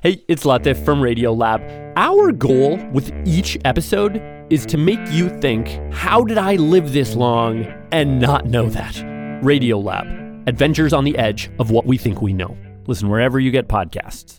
Hey, it's Latif from Radiolab. Our goal with each episode is to make you think, how did I live this long and not know that? Radiolab, adventures on the edge of what we think we know. Listen wherever you get podcasts.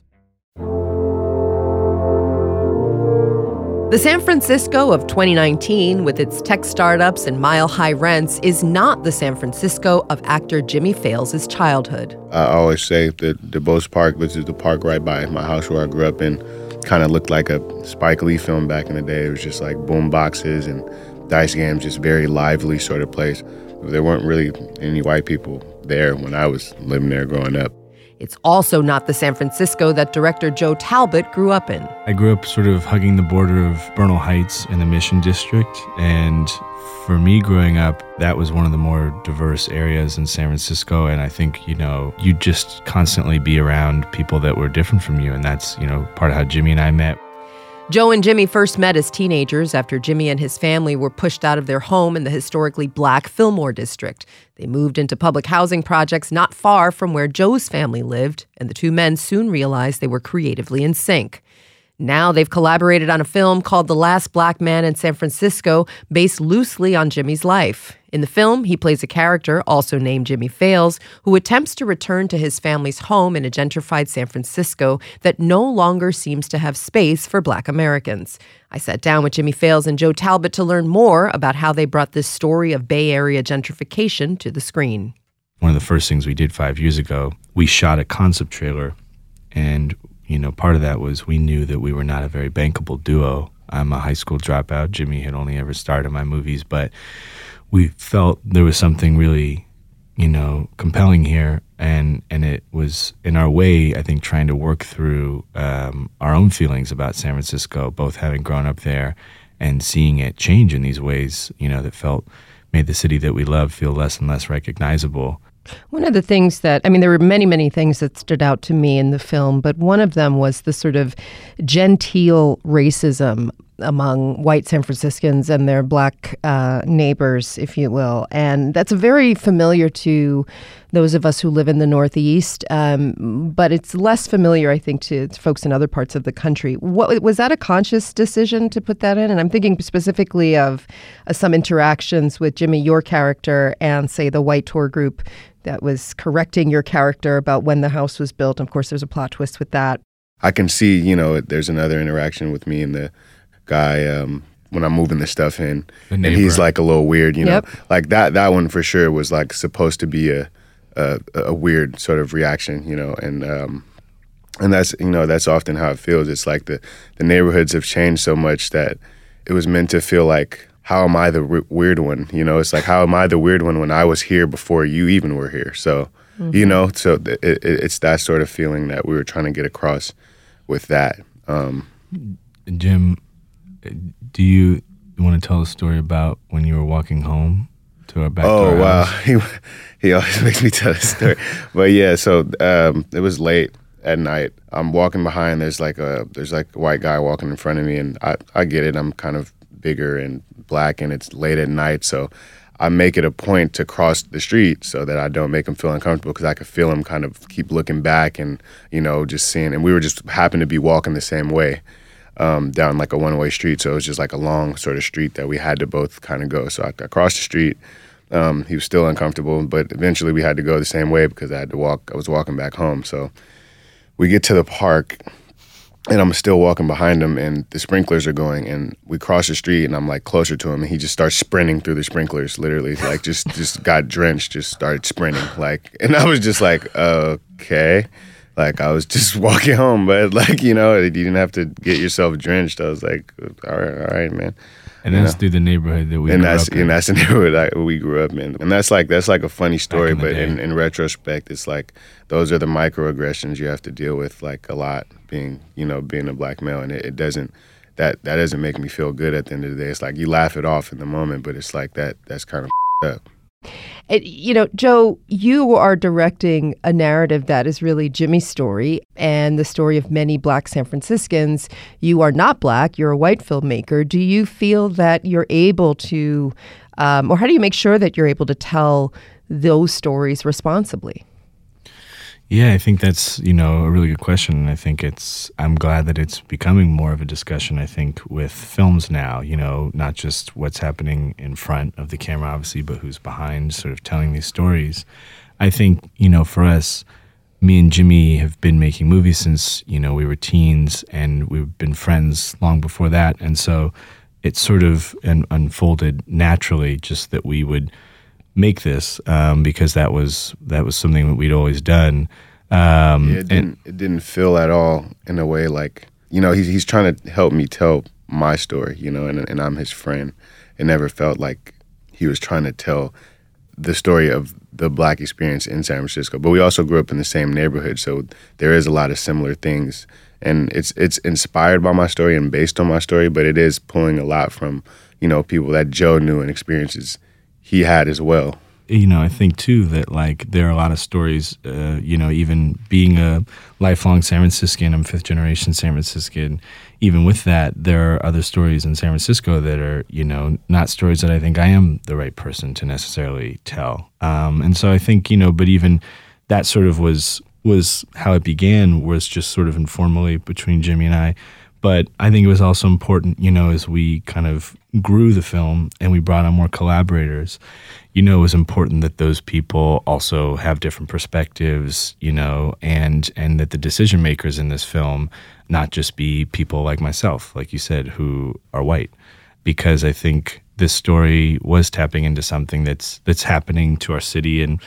The San Francisco of 2019, with its tech startups and mile-high rents, is not the San Francisco of actor Jimmy Fails' childhood. I always say that DuBose Park, which is the park right by my house where I grew up in, kind of looked like a Spike Lee film back in the day. It was just like boom boxes and dice games, just very lively sort of place. There weren't really any white people there when I was living there growing up. It's also not the San Francisco that director Joe Talbot grew up in. I grew up sort of hugging the border of Bernal Heights in the Mission District, and for me growing up, that was one of the more diverse areas in San Francisco, and I think, you'd just constantly be around people that were different from you, and that's, part of how Jimmy and I met. Joe and Jimmy first met as teenagers after Jimmy and his family were pushed out of their home in the historically black Fillmore district. They moved into public housing projects not far from where Joe's family lived, and the two men soon realized they were creatively in sync. Now they've collaborated on a film called The Last Black Man in San Francisco, based loosely on Jimmy's life. In the film, he plays a character, also named Jimmy Fails, who attempts to return to his family's home in a gentrified San Francisco that no longer seems to have space for Black Americans. I sat down with Jimmy Fails and Joe Talbot to learn more about how they brought this story of Bay Area gentrification to the screen. One of the first things we did 5 years ago, we shot a concept trailer, and part of that was we knew that we were not a very bankable duo. I'm a high school dropout. Jimmy had only ever starred in my movies, but we felt there was something really, compelling here, and it was in our way, I think, trying to work through our own feelings about San Francisco, both having grown up there and seeing it change in these ways, that made the city that we love feel less and less recognizable. One of the things that, there were many, many things that stood out to me in the film, but one of them was the sort of genteel racism among white San Franciscans and their Black neighbors, if you will. And that's very familiar to those of us who live in the Northeast, but it's less familiar, I think, to folks in other parts of the country. Was that a conscious decision to put that in? And I'm thinking specifically of some interactions with Jimmy, your character, and, say, the white tour group that was correcting your character about when the house was built. Of course, there's a plot twist with that. I can see, there's another interaction with me and the guy when I'm moving the stuff in, and he's like a little weird, Yep. Like that one for sure was like supposed to be a weird sort of reaction, and that's often how it feels. It's like the neighborhoods have changed so much that it was meant to feel like, how am I the weird one? It's like, how am I the weird one when I was here before you even were here? So, so it's that sort of feeling that we were trying to get across with that. Jim, do you want to tell a story about when you were walking home to our back door? Oh, wow. He always makes me tell this story. But yeah, so it was late at night. I'm walking behind. There's like a white guy walking in front of me, and I get it. I'm kind of bigger and black, and it's late at night, so I make it a point to cross the street so that I don't make him feel uncomfortable, because I could feel him kind of keep looking back and, just seeing. And we were just happened to be walking the same way down like a one-way street. So it was just like a long sort of street that we had to both kind of go. So I crossed the street. He was still uncomfortable, but eventually we had to go the same way because I was walking back home. So we get to the park, and I'm still walking behind him, and the sprinklers are going, and we cross the street, and I'm like closer to him, and he just starts sprinting through the sprinklers, literally, like just got drenched, just started sprinting, like, and I was just like, okay, like I was just walking home, but like, you didn't have to get yourself drenched. I was like, all right, man. And that's through the neighborhood that we grew up in. And that's the neighborhood that we grew up in. And that's like a funny story, but in retrospect, it's like those are the microaggressions you have to deal with, like, a lot, being a black male. And it doesn't make me feel good at the end of the day. It's like you laugh it off in the moment, but it's like that's kind of up. Joe, you are directing a narrative that is really Jimmy's story and the story of many Black San Franciscans. You are not Black. You're a white filmmaker. Do you feel that you're able to, or how do you make sure that you're able to tell those stories responsibly? Yeah, I think that's, a really good question. And I think I'm glad that it's becoming more of a discussion, I think, with films now, not just what's happening in front of the camera, obviously, but who's behind sort of telling these stories. I think, for us, me and Jimmy have been making movies since, we were teens, and we've been friends long before that. And so it sort of unfolded naturally, just that we would make this because that was something that we'd always done. It didn't feel at all in a way like, he's trying to help me tell my story, and I'm his friend. It never felt like he was trying to tell the story of the Black experience in San Francisco. But we also grew up in the same neighborhood, so there is a lot of similar things. And it's inspired by my story and based on my story, but it is pulling a lot from, people that Joe knew and experiences he had as well. I think too that there are a lot of stories, even being a lifelong San Franciscan, I'm fifth generation San Franciscan, even with that, there are other stories in San Francisco that are, not stories that I think I am the right person to necessarily tell. And so I think, but even that sort of was how it began, was just sort of informally between Jimmy and I. But I think it was also important, as we kind of grew the film and we brought on more collaborators, it was important that those people also have different perspectives, and that the decision makers in this film not just be people like myself, like you said, who are white. Because I think this story was tapping into something that's happening to our city. And,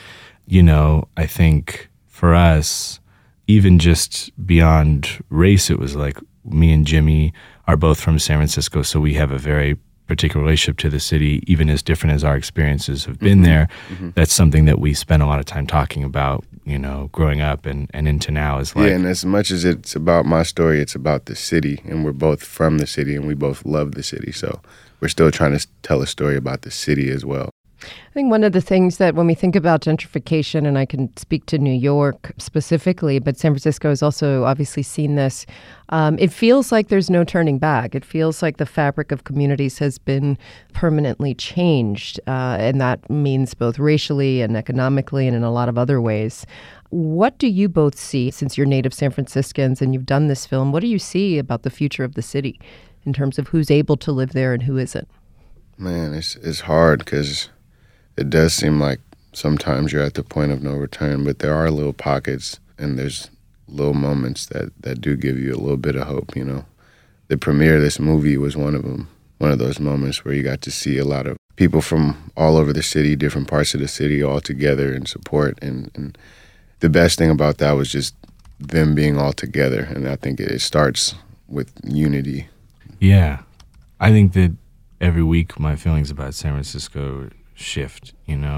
I think for us, even just beyond race, it was like me and Jimmy are both from San Francisco, so we have a very particular relationship to the city, even as different as our experiences have been there. Mm-hmm. That's something that we spend a lot of time talking about, growing up and into now. Is like, yeah, and as much as it's about my story, it's about the city, and we're both from the city, and we both love the city, so we're still trying to tell a story about the city as well. I think one of the things that when we think about gentrification, and I can speak to New York specifically, but San Francisco has also obviously seen this, it feels like there's no turning back. It feels like the fabric of communities has been permanently changed, and that means both racially and economically and in a lot of other ways. What do you both see, since you're native San Franciscans and you've done this film, what do you see about the future of the city in terms of who's able to live there and who isn't? Man, it's hard because it does seem like sometimes you're at the point of no return, but there are little pockets and there's little moments that do give you a little bit of hope, The premiere of this movie was one of them, one of those moments where you got to see a lot of people from all over the city, different parts of the city all together in support. And the best thing about that was just them being all together. And I think it starts with unity. Yeah. I think that every week my feelings about San Francisco shift.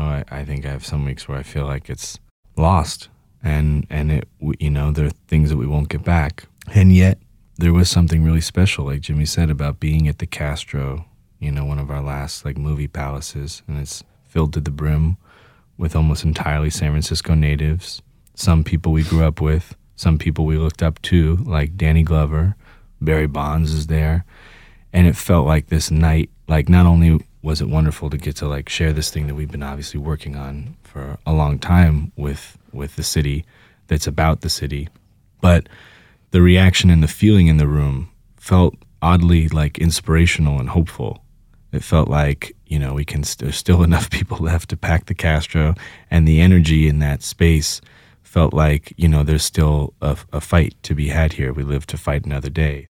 I think I have some weeks where I feel like it's lost and it, there are things that we won't get back. And yet there was something really special, like Jimmy said, about being at the Castro, one of our last movie palaces, and it's filled to the brim with almost entirely San Francisco natives. Some people we grew up with, some people we looked up to, like Danny Glover, Barry Bonds is there. And it felt like this night, not only was it wonderful to get to share this thing that we've been obviously working on for a long time with the city, that's about the city, but the reaction and the feeling in the room felt oddly inspirational and hopeful. It felt like, there's still enough people left to pack the Castro, and the energy in that space felt like, there's still a fight to be had here. We live to fight another day.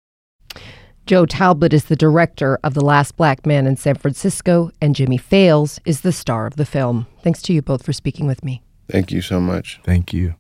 Joe Talbot is the director of The Last Black Man in San Francisco, and Jimmy Fails is the star of the film. Thanks to you both for speaking with me. Thank you so much. Thank you.